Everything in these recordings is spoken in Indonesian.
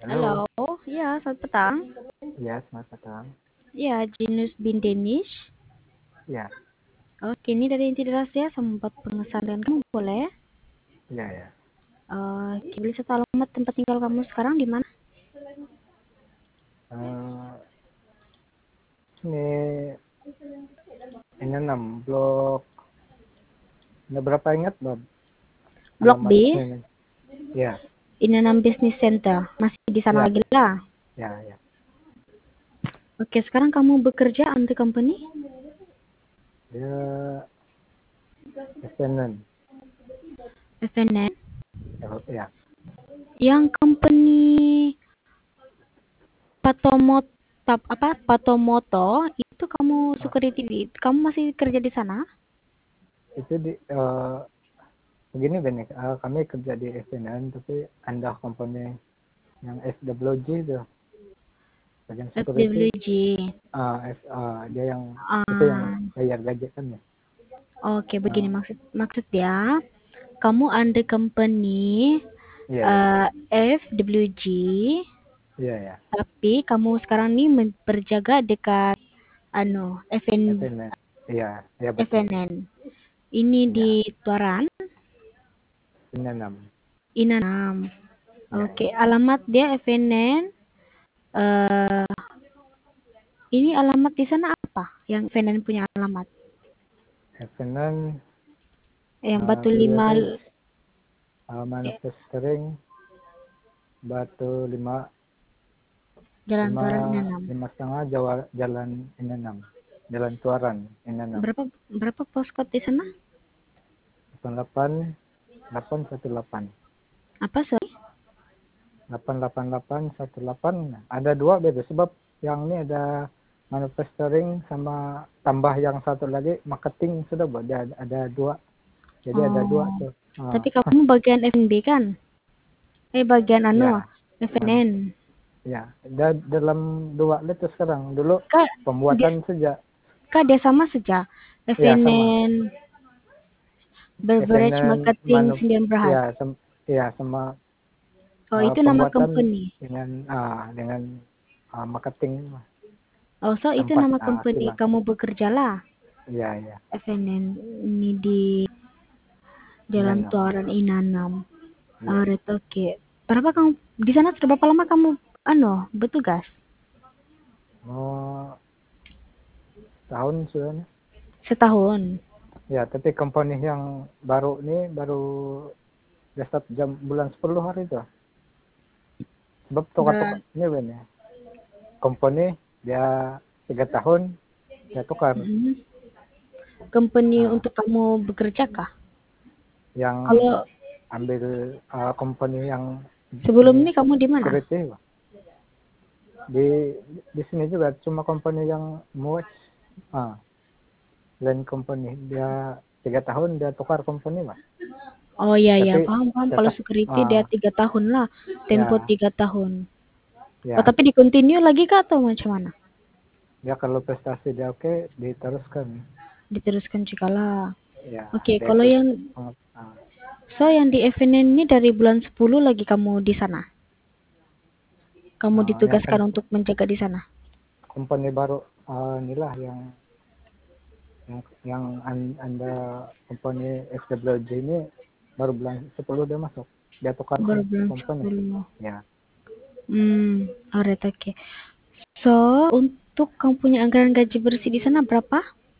Halo, Halo, ya selamat petang. ya selamat petang. Ya, Jinus bin Denish. Ya, Oke, ini dari Inti Rahasia sempat pengesahan kamu boleh? ya. Boleh satu alamat tempat tinggal kamu sekarang di mana? Eh, ini 6 blok. Ada berapa ingat, Bob? Blok Alamat B, ini. Ya, Inanam Business Center. Masih di sana ya, lagi lah. ya. Oke, sekarang kamu bekerja untuk company? Dia SNN. FNN. Ya, Yang company Patomoto itu kamu Ah, security. Kamu masih kerja di sana? itu begini Benik. Kami kerja di SNN, tapi Anda company yang SWG itu, bagian security. FWG. Dia yang itu yang Ah, bayar gaji kan ya. Oke, begini Ah, maksud ya. Kamu under company iya, FWG, iya. tapi kamu sekarang nih berjaga dekat SNN. Iya betul. FNN. Ini di Ya, Tuaran, SNN. Inanam. Oke, Ya. alamat dia FNN. eh ini alamat di sana apa? Yang FNN punya alamat? SNN Yang Batu Lima, Village eh, Manufacturing Batu lima Jalan lima Tuaran Inanam. lima setengah Jalan Inenam, Jalan Tuaran Inenam. Berapa postcode di sana? 88818 Apa sorry? 88818. Ada dua beda sebab yang ini ada manufacturing sama tambah yang satu lagi marketing sudah buat ada dua, jadi ada dua Oh, tuh. tapi kamu bagian FNB kan? Bagian Ya, FNN. ya, dalam dua itu sekarang. Dulu Kak, dia, pembuatan sejak, dia sama saja. ya sama. FNN, Beverage SNN Marketing Sdn Bhd. ya, ya sama Oh, itu nama pembuatan company. dengan marketing Oh, so itu tempat nama company. kilang. Kamu bekerja lah. Ya, FNN ini di Jalan SNN. Tuaran Inanam. Ya. Right, oke. Berapa kamu di sana? Berapa lama kamu bertugas? Oh, tahun sudah nih. Setahun. Ya, tapi company yang baru ini baru start bulan 10 hari itu. Sebab tukar-tukar Ber ini benar. Company dia 3 tahun dia tukar. Mm. Company Nah, untuk kamu bekerja kah? yang Kalau ambil company yang sebelum ini ini kamu di mana? security di sini juga cuma company yang muat lain company dia 3 tahun dia tukar company mas, Oh iya ya, tapi paham paham. Kalau tetap security dia 3 tahun lah, tempo ya 3 tahun. Oh ya tapi di continue lagi kah atau macam mana? ya kalau prestasi dia oke diteruskan Diteruskan jikalau. ya Oke, dia kalau ikut yang yang di FNN ini dari bulan 10 lagi kamu di sana. Kamu yang ditugaskan untuk menjaga di sana. company baru inilah anda company SWG ini baru bulan 10 dia masuk, dia tukar Baru bulan company 10. ya. Alright, oke. So, untuk kamu punya anggaran gaji bersih di sana berapa?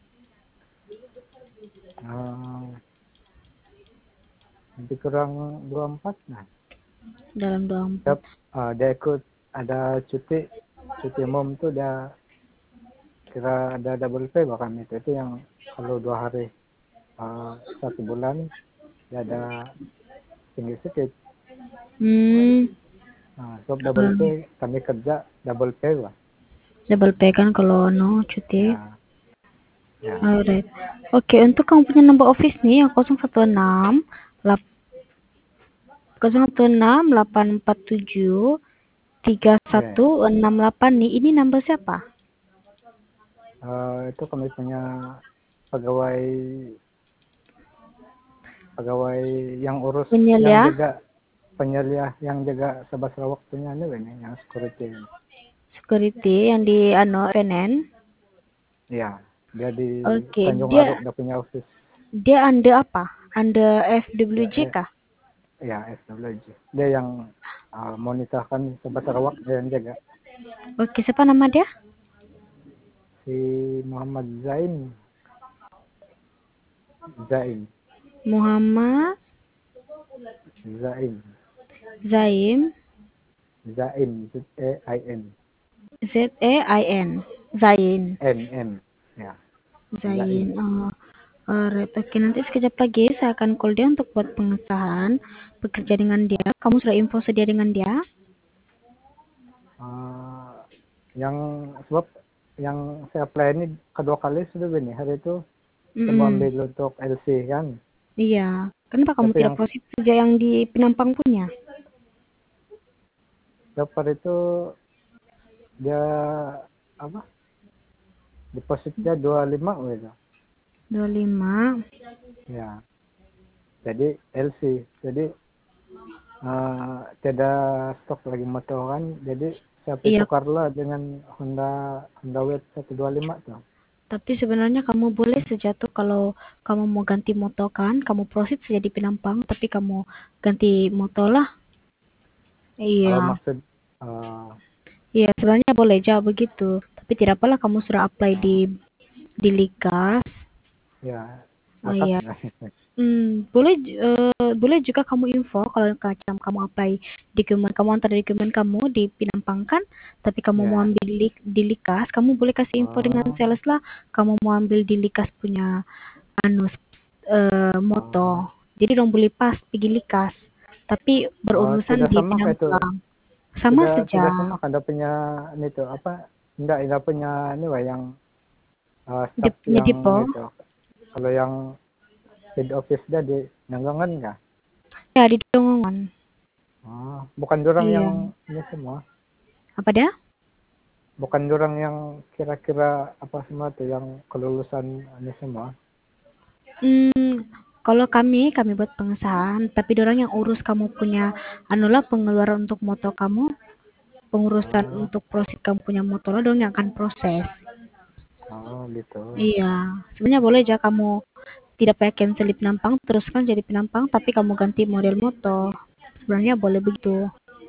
Lebih kurang 24 nah. Dalam 24. Setiap dia ikut ada cuti umum tuh dia kira ada double pay bahkan itu yang kalau 2 hari 1 bulan dia ada tinggi sedikit. Hmm, Sebab double pay kami kerja double pay lah. double pay kan kalau cuti. Ya, ya, Alright. Oke, untuk kamu punya nomor office nih yang 016 847 ya. 3168 nih. Ini nomor siapa? Itu kami punya pegawai pegawai yang urus yang Penyelia? jaga penyelia yang jaga Sabah Sarawak punya ini yang security. Security yang di FNN. Ya, dia di Oke, Tanjung dia Aruk dia punya office. dia under apa? Under Ya, FWJ kah? ya FWJ. Dia yang monitorkan Sabah Sarawak, dia yang jaga. Oke, siapa nama dia? Si Muhammad Zain. Zain. Muhammad Zain. Zaim. Zain. Zain. Zain. Zain. N. Ya. Zain. Zain. Oh, alright. Oke, nanti sekejap lagi saya akan call dia untuk buat pengesahan bekerja dengan dia. Kamu sudah info sedia dengan dia? Yang sebab yang saya apply ini kedua kali sudah ini. Hari itu saya mau Mm-mm. ambil untuk LC kan. Iya. Kenapa kamu Tapi tidak yang proceed kerja yang di Penampang punya? dapat itu dia apa? Depositnya 25 gitu. 25. Ya. Jadi LC. Jadi tidak stok lagi motor kan. Jadi saya Iya, tukarlah dengan Honda Wave 125 tuh. tapi sebenarnya kamu boleh sejatuh kalau kamu mau ganti motor kan, kamu proceed saja di Penampang, tapi kamu ganti motor lah. Kalau Iya, maksud uh, iya sebenarnya boleh jawab begitu. Tapi tidak apalah kamu sudah apply di Likas. ya Oh akad iya. Boleh juga kamu info kalau macam kamu apply dokumen kamu antar dokumen kamu di Penampang kan, tapi kamu mau ya. ambil di Likas, kamu boleh kasih info dengan Oh, sales lah. Kamu mau ambil di Likas punya anu oh, moto. Jadi dong boleh pas pergi Likas, tapi oh, berurusan tidak di sama kayak itu. Penampang. Sama Tidak saja. sama kan ada punya ini tuh apa? Enggak punya ini wah yang Dia staff punya yang depo. itu. Kalau yang head office dia di Nanggangan kah? Ya di Dongongan. Oh, bukan orang yang Iya. ini semua. Apa dia? Bukan orang yang kira-kira apa semua tuh yang kelulusan ini semua. Hmm, kalau kami buat pengesahan, tapi dorang yang urus kamu punya anulah pengeluaran untuk motor kamu, pengurusan Oh, untuk proses kamu punya motor lah dorang yang akan proses. oh gitu. Iya, sebenarnya boleh aja kamu tidak pakai cancel di Penampang, teruskan jadi Penampang, tapi kamu ganti model motor. Sebenarnya boleh begitu.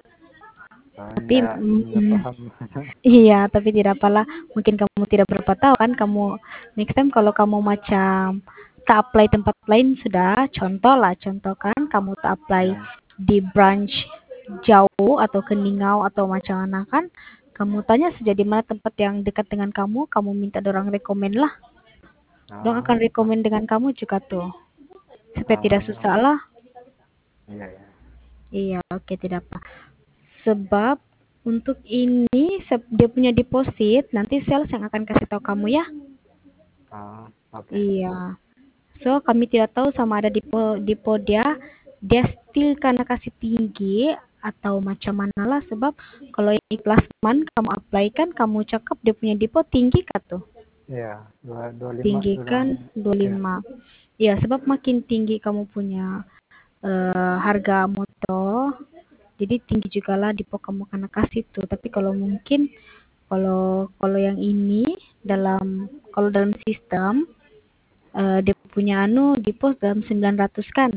Tapi Enggak paham. iya, tapi tidak apalah. Mungkin kamu tidak berapa tahu kan kamu next time kalau kamu macam tak apply tempat lain sudah, contoh lah, contoh kan kamu tak apply Ya. di branch jauh atau ke Ningau atau macam mana kan, kamu tanya saja di mana tempat yang dekat dengan kamu minta dorang rekomen lah. Dorang akan Oh, rekomen dengan kamu juga tuh. Supaya tidak oh, susah lah. iya ya. Iya, oke tidak apa. Sebab untuk ini dia punya deposit, nanti sales yang akan kasih tahu kamu ya. Oh, oke. Iya. So kami tidak tahu sama ada depo dia still karena kasih tinggi atau macam mana lah, sebab kalau yang ikhlas man kamu apply kan kamu cakap dia punya depo tinggi kan tuh. Iya, 25 Tinggi orang. kan Ya. 25. Ya, sebab makin tinggi kamu punya harga motor, jadi tinggi juga lah depo kamu kena kasih tuh. Tapi kalau mungkin kalau kalau yang ini kalau dalam sistem dia punya anu di post dalam 900 kan.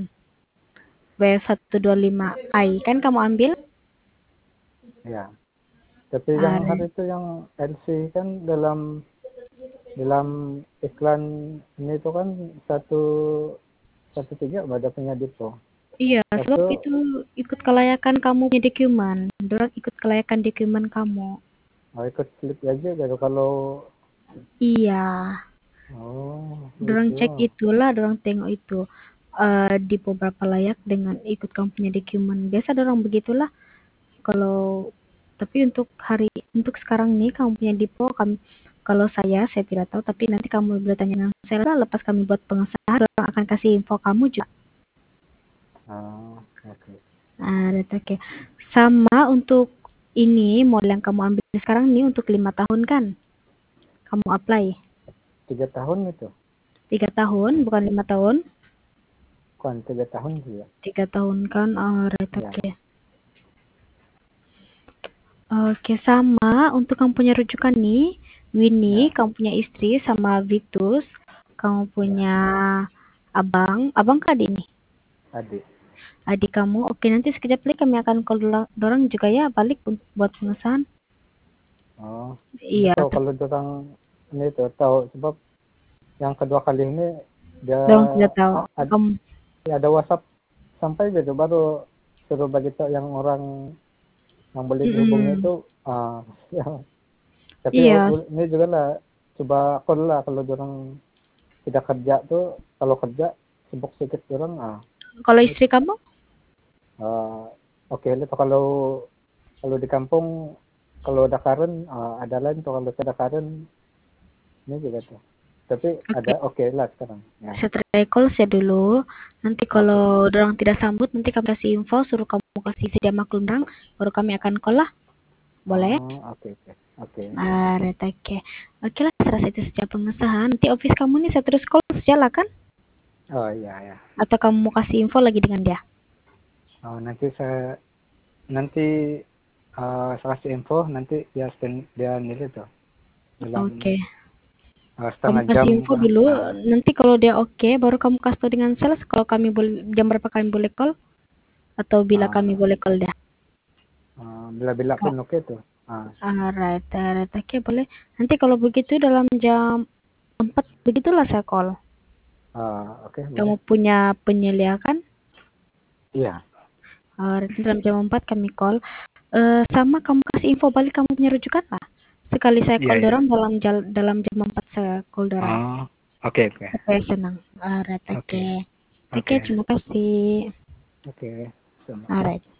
W125i kan kamu ambil? Ya. Tapi yang Uh, hari itu yang LC kan dalam dalam iklan ini itu kan satu satu tiga ada punya depo. iya, sebab Satu itu ikut kelayakan kamu punya dokumen. Dorang ikut kelayakan dokumen kamu. ikut slip aja gitu kalau Iya, dorang gitu. cek itulah, dorang tengok itu di beberapa layak dengan ikut kamu punya dokumen. Biasa dorang begitulah. Kalau tapi untuk sekarang nih kamu punya depo kami, kalau saya tidak tahu, tapi nanti kamu boleh tanya dengan saya lah lepas kami buat pengesahan, orang akan kasih info kamu juga. Oke. Oke. Sama untuk ini model yang kamu ambil sekarang nih untuk 5 tahun kan? Kamu apply 3 tahun itu. 3 tahun bukan 5 tahun. Kan 3 tahun sih ya. 3 tahun kan? Alright, Ya. oke. Oke, sama untuk kamu punya rujukan nih, Winnie, Ya. kamu punya istri, sama Vitus, kamu punya abang, kah adik nih? Adik. Adik kamu. Oke, nanti sekejap lagi kami akan call dorang juga ya balik buat pengesahan. Oh. Iya, Itu kalau orang ini tuh tahu sebab yang kedua kali ini dia dorang tidak tahu. Kamu, ada WhatsApp sampai gitu baru suruh bagi tahu yang orang yang boleh dihubungi itu ya. Tapi iya. ini juga lah coba call lah kalau orang tidak kerja tuh, kalau kerja sibuk sedikit orang Kalau istri kamu? oke itu kalau di kampung kalau ada karen ada lain tuh, kalau tidak karen ini juga tuh. Tapi Oke. ada oke lah sekarang ya. Saya try call saya dulu. Nanti Oke. kalau dorang tidak sambut, nanti kami kasih info, suruh kamu kasih sedia maklum dorang, baru kami akan call lah. Boleh? Oke oke oke. Alright, oke. Oke lah, saya rasa itu saja pengesahan. Nanti office kamu nih saya terus call sejalan kan? Oh iya ya. Atau kamu mau kasih info lagi dengan dia? Nanti saya kasih info, nanti dia nilai tuh dalam Oke. Kamu setengah jam kasih info kah. dulu, nanti kalau dia oke, baru kamu kasih tahu dengan sales kalau kami boleh jam berapa kami boleh call atau bila kami boleh call dia. Bila-bila pun oke tuh. Alright, alright, oke boleh. Nanti kalau begitu dalam jam 4 begitulah saya call. Oke boleh. Kamu punya penyelia kan? Iya. Nanti dalam jam 4 kami call. Sama kamu kasih info balik kamu punya rujukan lah. Sekali saya call Iya. dorang dalam jam 4 saya call dorang. Oke oke. Supaya senang. Alright, oke. Oke. Oke, terima kasih. Oke. Sama. Alright.